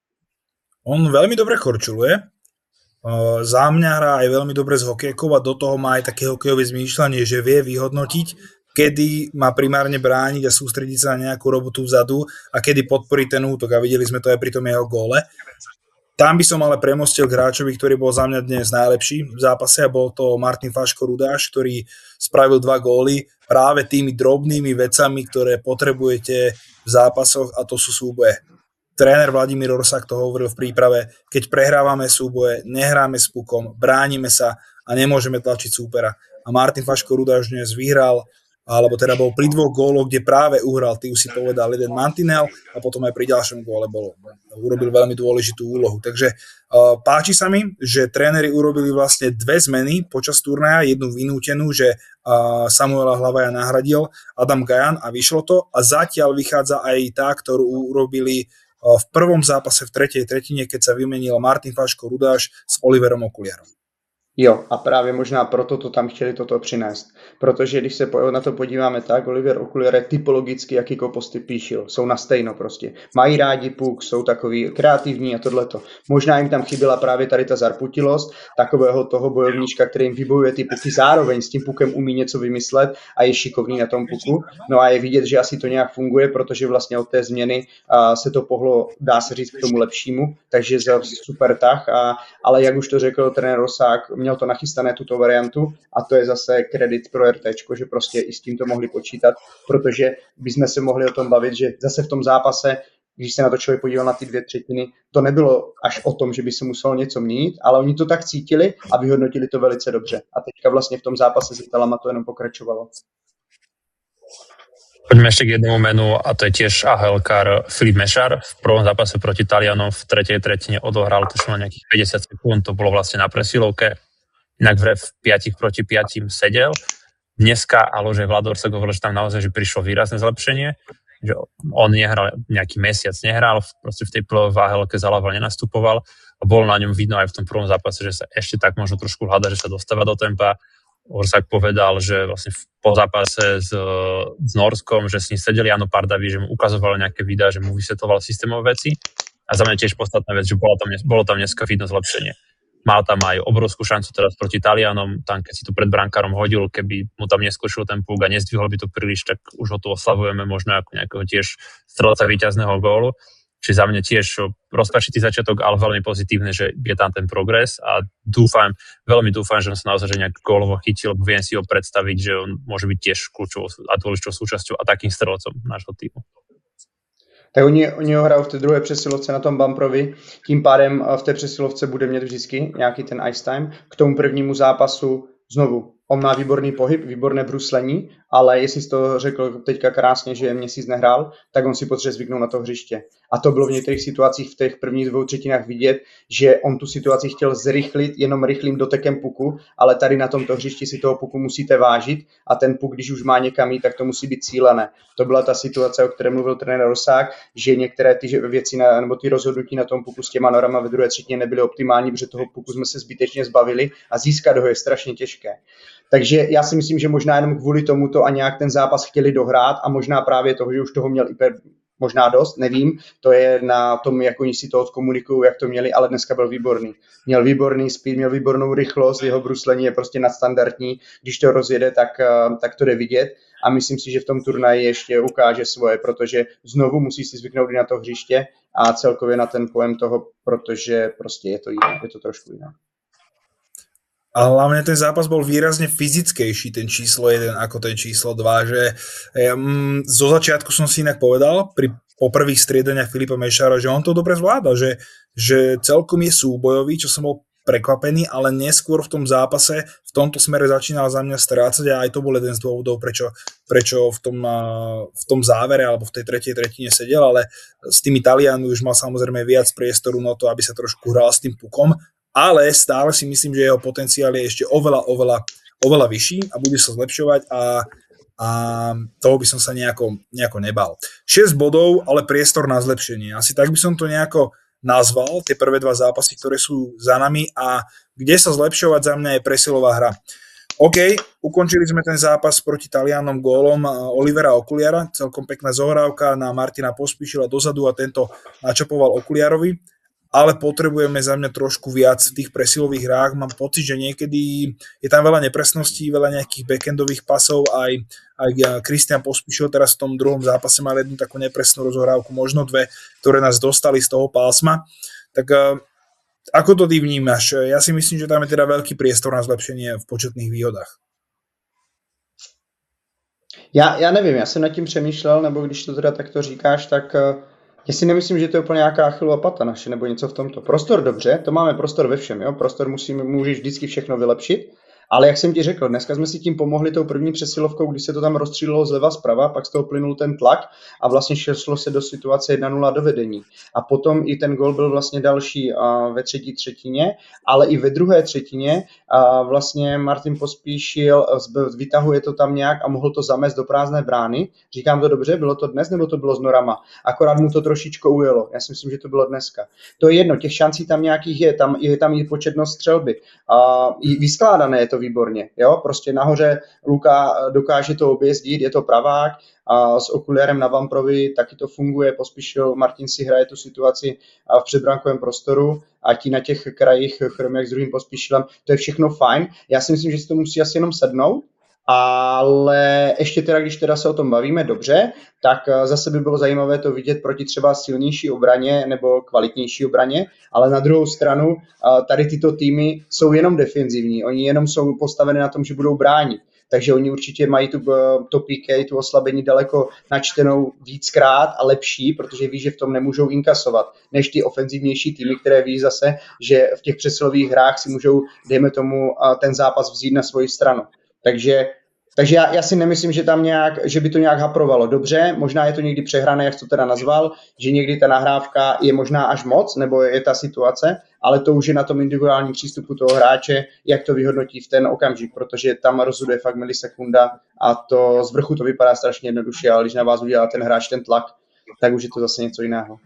On veľmi dobre korčuluje. Uh, za mňa hrá aj veľmi dobre z hokejkov a do toho má aj také hokejové zmýšľanie, že vie vyhodnotiť, kedy má primárne brániť a sústrediť sa na nejakú robotu vzadu a kedy podporí ten útok. A videli sme to aj pri tom jeho góle. Tam by som ale premostil k hráčovi, ktorý bol za mňa dnes najlepší v zápase a bol to Martin Faško-Rudáš, ktorý spravil dva góly práve tými drobnými vecami, ktoré potrebujete v zápasoch a to sú súboje. Tréner Vladimír Orsák to hovoril v príprave, keď prehrávame súboje, nehráme s pukom, bránime sa a nemôžeme tlačiť súpera. A Martin Faško-Rudáš dnes vyhral, alebo teda bol pri dvoch góloch, kde práve uhral, ty už si povedal, jeden mantinel a potom aj pri ďalšom góle bol, urobil veľmi dôležitú úlohu. Takže uh, páči sa mi, že tréneri urobili vlastne dve zmeny počas turnaja, jednu vynútenú, že uh, Samuela Hlavaja nahradil Adam Gajan a vyšlo to a zatiaľ vychádza aj tá, ktorú urobili uh, v prvom zápase v tretej tretine, keď sa vymenil Martin Faško-Rudáš s Oliverom Okuliarom. Jo, a právě možná proto to tam chtěli toto přinést. Protože když se na to podíváme tak, Oliver Okuliar je typologicky, jaký posty píšil. Jsou na stejno prostě. Mají rádi puk, jsou takový kreativní a tohleto. Možná jim tam chyběla právě tady ta zarputilost, takového toho bojovníčka, který jim vybojuje ty puky, zároveň s tím pukem umí něco vymyslet a je šikovný na tom puku. No a je vidět, že asi to nějak funguje, protože vlastně od té změny a, se to pohlo, dá se říct, k tomu lepšímu. Takže super tah, a, ale jak už to řekl trenér Rosák, měl to nachystané tuto variantu a to je zase kredit pro RTčko, že prostě i s tím to mohli počítat, protože bychom se mohli o tom bavit, že zase v tom zápase, když se na to člověk podíval na ty dvě třetiny, to nebylo až o tom, že by se muselo něco měnit, ale oni to tak cítili a vyhodnotili to velice dobře. A teďka vlastně v tom zápase s Italama to jenom pokračovalo. Poďme ešte k jednému menu a to je tiež á há elkár Filip Mešar. V prvom zápase proti Talianom v tretej tretine odohral tuším na nejakých päťdesiat sekúnd, to bolo vlastne na presilovke. Inak v piatich proti piatim sedel. Dneska, ale že Vlado Orsák hovoril, že tam naozaj že prišlo výrazné zlepšenie, že on nehral, nejaký mesiac nehral, proste v tej prvej á há elke zalával, nenastupoval a bolo na ňom vidno aj v tom prvom zápase, že sa ešte tak možno trošku hľada, že sa dostáva do tempa. Orsák povedal, že vlastne po zápase s, s Norskom, že s ním sedeli Jano Pardavi, že mu ukazoval nejaké videá, že mu vysvetoval systémové veci. A za mňa tiež podstatná vec, že bolo tam, bolo tam dneska vidno zlepšenie. Mal tam aj obrovskú šancu teraz proti Talianom, tam keď si to pred brankárom hodil, keby mu tam neskočil ten púk a nezdvihol by to príliš, tak už ho tu oslavujeme možno ako nejakého tiež strelca víťazného gólu. Čiže za mňa tiež rozpačitý začiatok, ale veľmi pozitívne, že je tam ten progres a dúfam, veľmi dúfam, že on sa naozaj že nejak gólovo chytil, lebo viem si ho predstaviť, že on môže byť tiež kľúčovou a dôležitou súčasťou a takým strelcom nášho týmu. Tak oni, oni ho hrajou v té druhé přesilovce na tom Bumprovi, tím pádem v té přesilovce bude mít vždycky nějaký ten ice time. K tomu prvnímu zápasu znovu. On má výborný pohyb, výborné bruslení, ale jestli jsi to řekl teďka krásně, že měsíc nehrál, tak on si potřebuje zvyknout na to hřiště. A to bylo v některých situacích v těch prvních dvou třetinách vidět, že on tu situaci chtěl zrychlit jenom rychlým dotekem puku, ale tady na tomto hřišti si toho puku musíte vážit a ten puk, když už má někam jít, tak to musí být cílené. To byla ta situace, o které mluvil trenér Rosák, že některé ty věci na, nebo ty rozhodnutí na tom puku s těma norama ve druhé třetině nebyly optimální, protože toho puku jsme se zbytečně zbavili a získat ho je strašně těžké. Takže já si myslím, že možná jenom kvůli tomuto a nějak ten zápas chtěli dohrát a možná právě toho, že už toho měl Iper možná dost, nevím, to je na tom, jak oni si to odkomunikují, jak to měli, ale dneska byl výborný. Měl výborný speed, měl výbornou rychlost, jeho bruslení je prostě nadstandardní, když to rozjede, tak, tak to jde vidět a myslím si, že v tom turnaji ještě ukáže svoje, protože znovu musí si zvyknout i na to hřiště a celkově na ten pojem toho, protože prostě je to jiné, je to trošku jiné. A hlavne ten zápas bol výrazne fyzickejší, ten číslo jeden ako ten číslo dva, že ja, mm, zo začiatku som si inak povedal, pri po prvých striedaniach Filipa Mešara, že on to dobre zvláda, že, že celkom je súbojový, čo som bol prekvapený, ale neskôr v tom zápase v tomto smere začínal za mňa strácať a aj to bol jeden z dôvodov, prečo, prečo v, tom, v tom závere alebo v tej tretej tretine sedel, ale s tými Talianmi už mal samozrejme viac priestoru na to, aby sa trošku hral s tým pukom, ale stále si myslím, že jeho potenciál je ešte oveľa, oveľa, oveľa vyšší a bude sa zlepšovať a, a toho by som sa nejako, nejako nebal. šesť bodov, ale priestor na zlepšenie. Asi tak by som to nejako nazval, tie prvé dva zápasy, ktoré sú za nami a kde sa zlepšovať za mňa je presilová hra. OK, ukončili sme ten zápas proti Talianom gólom Olivera Okuliara, celkom pekná zohrávka na Martina Pospíšila dozadu a tento načapoval Okuliarovi, ale potrebujeme za mňa trošku viac v tých presilových hrách. Mám pocit, že niekedy je tam veľa nepresností, veľa nejakých backendových pasov, aj, aj Kristian Pospíšil teraz v tom druhom zápase mal jednu takú nepresnú rozohrávku, možno dve, ktoré nás dostali z toho pásma. Tak ako to ty vnímaš? Ja si myslím, že tam je teda veľký priestor na zlepšenie v početných výhodách. Já, já nevím, já jsem nad tím přemýšlel, nebo když to teda takto říkáš, tak já si nemyslím, že to je úplně nějaká Achillova pata naše, nebo něco v tomto. Prostor dobře, to máme prostor ve všem, jo? Prostor musíme, můžeš vždycky všechno vylepšit, ale jak jsem ti řekl, dneska jsme si tím pomohli tou první přesilovkou, když se to tam rozstřílilo zleva zprava, pak z toho plynul ten tlak a vlastně šlo se do situace jedna nula do vedení. A potom i ten gol byl vlastně další a ve třetí třetině, ale i ve druhé třetině a vlastně Martin Pospíšil vytahuje to tam nějak a mohl to zamést do prázdné brány. Říkám to dobře, bylo to dnes nebo to bylo s Norama? Akorát mu to trošičko ujelo. Já si myslím, že to bylo dneska. To je jedno, těch šancí tam nějakých je, tam je tam i početnost střelby. A vyskládané je to výborně, jo, prostě nahoře Luka dokáže to objezdit, je to pravák a s Okuliarem na Vamprovi taky to funguje, Pospíšil, Martin si hraje tu situaci v předbrankovém prostoru a ti na těch krajích Chromiak s druhým Pospíšilem, to je všechno fajn, já si myslím, že si to musí asi jenom sednout, ale ještě teda, když teda se o tom bavíme dobře, tak zase by bylo zajímavé to vidět proti třeba silnější obraně nebo kvalitnější obraně, ale na druhou stranu tady tyto týmy jsou jenom defenzivní, oni jenom jsou postaveny na tom, že budou bránit, takže oni určitě mají tu, to P K, tu oslabení daleko načtenou víckrát a lepší, protože ví, že v tom nemůžou inkasovat, než ty ofenzivnější týmy, které ví zase, že v těch přesilových hrách si můžou, dejme tomu, ten zápas vzít na svoji stranu. Takže, takže já, já si nemyslím, že tam nějak, že by to nějak haprovalo. Dobře, možná je to někdy přehrané, jak to teda nazval, že někdy ta nahrávka je možná až moc, nebo je ta situace, ale to už je na tom individuálním přístupu toho hráče, jak to vyhodnotí v ten okamžik, protože tam rozhoduje fakt milisekunda a to z vrchu to vypadá strašně jednoduše, ale když na vás udělá ten hráč ten tlak, tak už je to zase něco jiného.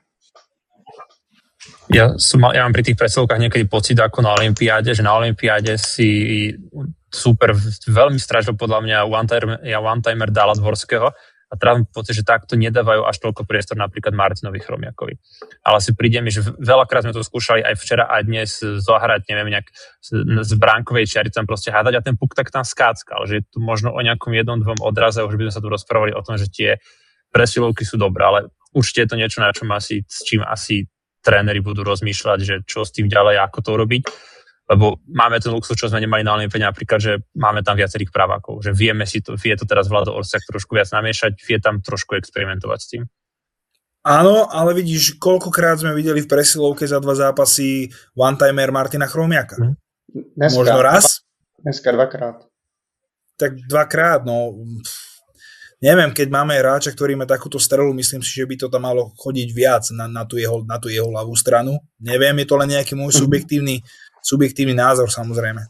Ja, som, ja mám pri tých presilovkách niekedy pocit ako na olympiáde, že na olympiáde si super veľmi strážil podľa mňa one-timer, ja one-timer Dala Dvorského a teraz mám pocit, že takto nedávajú až toľko priestor napríklad Martinovi Chromiakovi. Ale si príde mi, že veľakrát sme to skúšali aj včera a dnes zahrať, neviem, nejak z bránkovej čiary tam proste hádať a ten puk tak tam skáckal, že je tu možno o nejakom jednom, dvom odraze, už by sme sa tu rozprávali o tom, že tie presilovky sú dobré, ale určite je to niečo, na čom asi, s čím asi tréneri budú rozmýšľať, že čo s tým ďalej, ako to urobiť, lebo máme ten luxus, čo sme nemali na Olympiáde, napríklad, že máme tam viacerých pravákov, že vieme si to, vie to teraz Vlado Orsiak trošku viac namiešať, vie tam trošku experimentovať s tým. Áno, ale vidíš, koľkokrát sme videli v presilovke za dva zápasy one-timer Martina Chromiaka? Dneska, Možno raz? Dneska dvakrát. Tak dvakrát, no... Neviem, keď máme hráča, ktorý má takúto strelu, myslím si, že by to tam malo chodiť viac na, na, tú, jeho, na tú jeho ľavú stranu. Neviem, je to len nejaký môj subjektívny, subjektívny názor, samozrejme.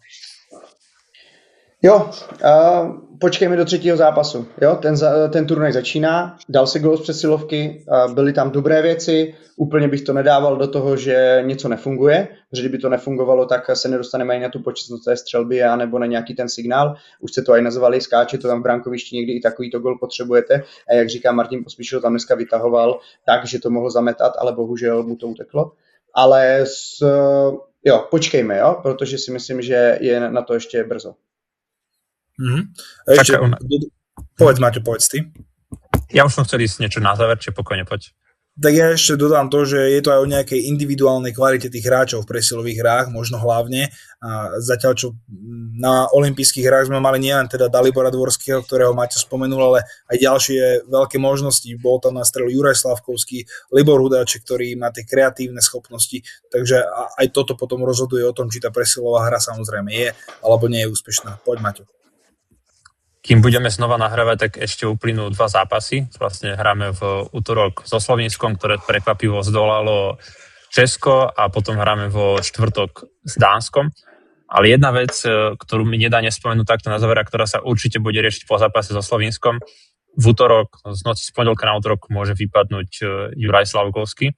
Jo, uh, počkejme do třetího zápasu. Jo, ten, ten turnaj začíná, dal se gól z přesilovky, uh, byly tam dobré věci, úplně bych to nedával do toho, že něco nefunguje, že kdyby to nefungovalo, tak se nedostaneme ani na tu početnost té střelby anebo na nějaký ten signál. Už jste to aj nazvali, skáče to tam v brankovišti, někdy i takovýto gól potřebujete. A jak říká Martin Pospíšil, tam dneska vytahoval tak, že to mohl zametat, ale bohužel mu to uteklo. Ale s, jo, počkejme, jo, protože si myslím, že je na to ještě brzo. Mm-hmm. Ešte, on... povedz, Maťo, povedz ty. Ja už som chcel ísť niečo na záver, či pokojne poď. Tak ja ešte dodám to, že je to aj o nejakej individuálnej kvalite tých hráčov v presilových hrách, možno hlavne. A zatiaľ, čo na olympijských hrách sme mali nielen teda Dalibora Dvorského, ktorého Maťo spomenul, ale aj ďalšie veľké možnosti. Bol tam na strelu Juraj Slavkovský, Libor Hudáček, ktorý má tie kreatívne schopnosti. Takže aj toto potom rozhoduje o tom, či tá presilová hra samozrejme je, alebo nie je úspešná. Poď, Maťo. Kým budeme znova nahrávať, tak ešte uplynú dva zápasy. Vlastne hráme v útorok so Slovinskom, ktoré prekvapivo zdolalo Česko a potom hráme vo štvrtok s Dánskom. Ale jedna vec, ktorú mi nedá nespomenúť takto na záver, ktorá sa určite bude riešiť po zápase so Slovinskom, v útorok, z noci z pondelka na útorok môže vypadnúť Juraj Slavkovský.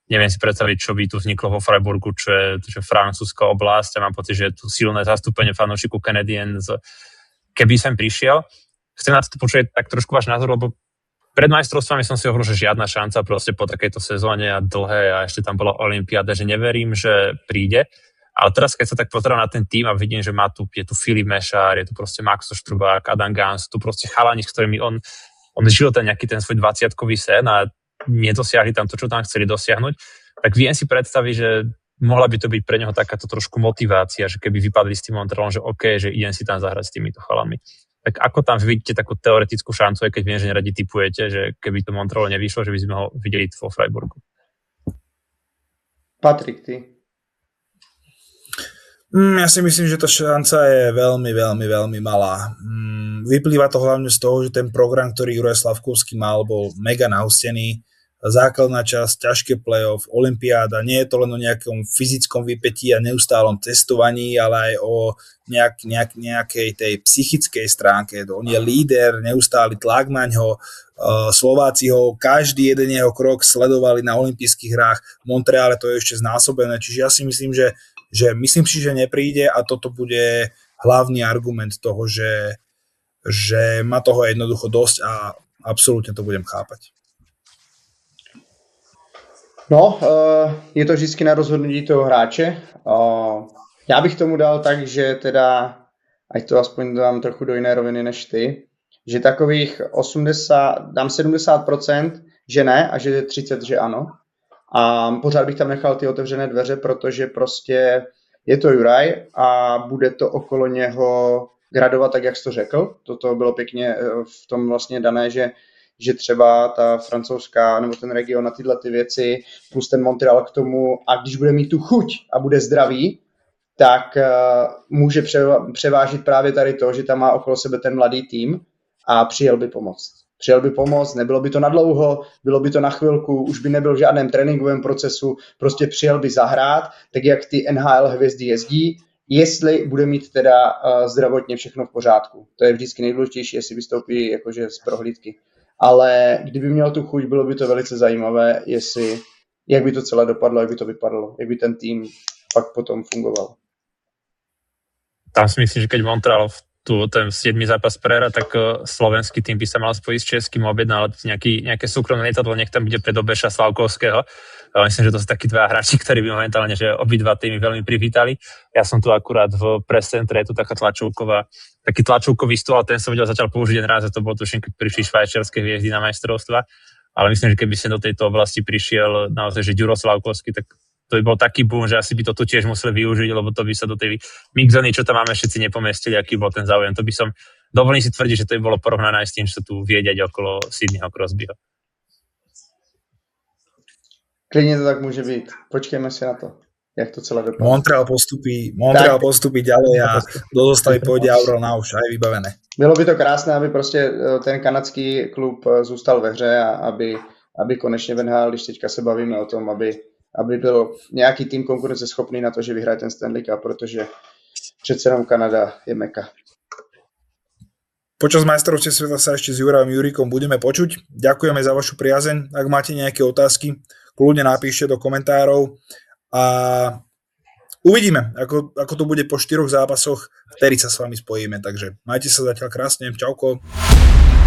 neviem si predstaviť, čo by tu vzniklo vo Freiburgu, čo je, čo je francúzska oblasť a mám pocit, že je tu silné zastúpenie fanúšiku Canadiens, keby sem prišiel. Chcem na to počuť tak trošku váš názor, lebo pred majstrovstvami som si hovoril, že žiadna šanca proste po takejto sezóne a dlhé a ešte tam bola olympiáda, že neverím, že príde. Ale teraz, keď sa tak pozerám na ten tým a vidím, že má tu, je tu Filip Mešár, je tu proste Max Oštrbák, Adam Gans, tu proste chalani, s ktorými on, on žil ten nejaký ten svoj dvadsiatkový sen a nedosiahli tam to, čo tam chceli dosiahnuť, tak viem si predstaviť, že mohla by to byť pre neho takáto trošku motivácia, že keby vypadli s tým Montrealom, že OK, že idem si tam zahrať s týmito chalami. Tak ako tam vidíte takú teoretickú šancu, aj keď viem, že neradi tipujete, že keby to Montreal nevyšlo, že by sme ho videli vo Freiburgu? Patrik, ty? Mm, ja si myslím, že tá šanca je veľmi, veľmi, veľmi malá. Mm, vyplýva to hlavne z toho, že ten program, ktorý Juraj Slavkovský mal, bol mega nahustený. Základná časť, ťažké play-off, olympiáda, nie je to len o nejakom fyzickom vypätí a neustálom testovaní, ale aj o nejak, nejak, nejakej tej psychickej stránke. On je líder, neustály tlak na ňo, Slováci ho, každý jeden jeho krok sledovali na olympijských hrách, v Montreale to je ešte znásobené, čiže ja si myslím, že, že myslím si, že nepríde a toto bude hlavný argument toho, že, že má toho jednoducho dosť a absolútne to budem chápať. No, je to vždycky na rozhodnutí toho hráče. Já bych tomu dal tak, že teda, ať to aspoň dám trochu do jiné roviny než ty, že takových osmdesát, dám sedmdesát procent, že ne a že třicet procent, že ano. A pořád bych tam nechal ty otevřené dveře, protože prostě je to Juraj a bude to okolo něho gradovat tak, jak jsi to řekl. Toto bylo pěkně v tom vlastně dané, že že třeba ta francouzská nebo ten region na tyhle ty věci plus ten Montreal k tomu a když bude mít tu chuť a bude zdravý, tak uh, může převážit právě tady to, že tam má okolo sebe ten mladý tým a přijel by pomoct. Přijel by pomoct, nebylo by to na dlouho, bylo by to na chvilku, už by nebyl v žádném tréninkovém procesu, prostě přijel by zahrát, tak jak ty N H L hvězdy jezdí, jestli bude mít teda uh, zdravotně všechno v pořádku. To je vždycky nejdůležitější, jestli vystoupí jakože z prohlídky. Ale kdyby měl tu chuť, bylo by to velice zajímavé, jestli, jak by to celé dopadlo, jak by to vypadlo, jak by ten tým pak potom fungoval. Tam si myslím, že keď Montreal tu ten siedmy zápas prehra, tak slovenský tým by sa mal spojiť s českým, objednať nejaký, nejaké súkromné lietadlo, nech tam bude pred Obeša Slavkovského. Myslím, že to sú takí dva hráči, ktorí by momentálne, že obidva týmy veľmi privítali. Ja som tu akurát v press centre, je tu taká tlačovková, taký tlačovkový stôl, ale ten som videl zatiaľ použiť len raz, a to bolo tuším, keď prišli švajčiarske hviezdy na majstrovstva. Ale myslím, že keby sa do tejto oblasti prišiel naozaj, že Ďuro Slavkovský, tak to by bol taký boom, že asi by to tu tiež museli využiť, lebo to by sa do tej mixzóny, čo tam máme, všetci nepomestili, aký bol ten záujem. To by som, dovolím si tvrdiť, že to by bolo porovnané aj s tým, čo sa tu viedeť okolo Sydneyho Crosbyho. Klidně to tak může být. Počkejme si na to, jak to celé dopadne. Montreal postupí, Montreal postupí ďalej a do zostavy pôjde Aurel Nauš, aj vybavené. Bylo by to krásné, aby prostě ten kanadský klub zůstal ve hře a aby, aby konečně v N H L, když teďka se bavíme o tom, aby aby byl nějaký tým konkurenceschopný na to, že vyhraje ten Stanley Cup, protože přece jenom Kanada je meka. Počas majstrovstiev sveta sa ešte s Jurajom Jurikom budeme počuť. Ďakujeme za vašu priazeň. Ak máte nejaké otázky, kľudne napíšte do komentárov a uvidíme, ako, ako to bude po štyroch zápasoch, vtedy sa s vami spojíme. Takže majte sa zatiaľ krásne. Čauko.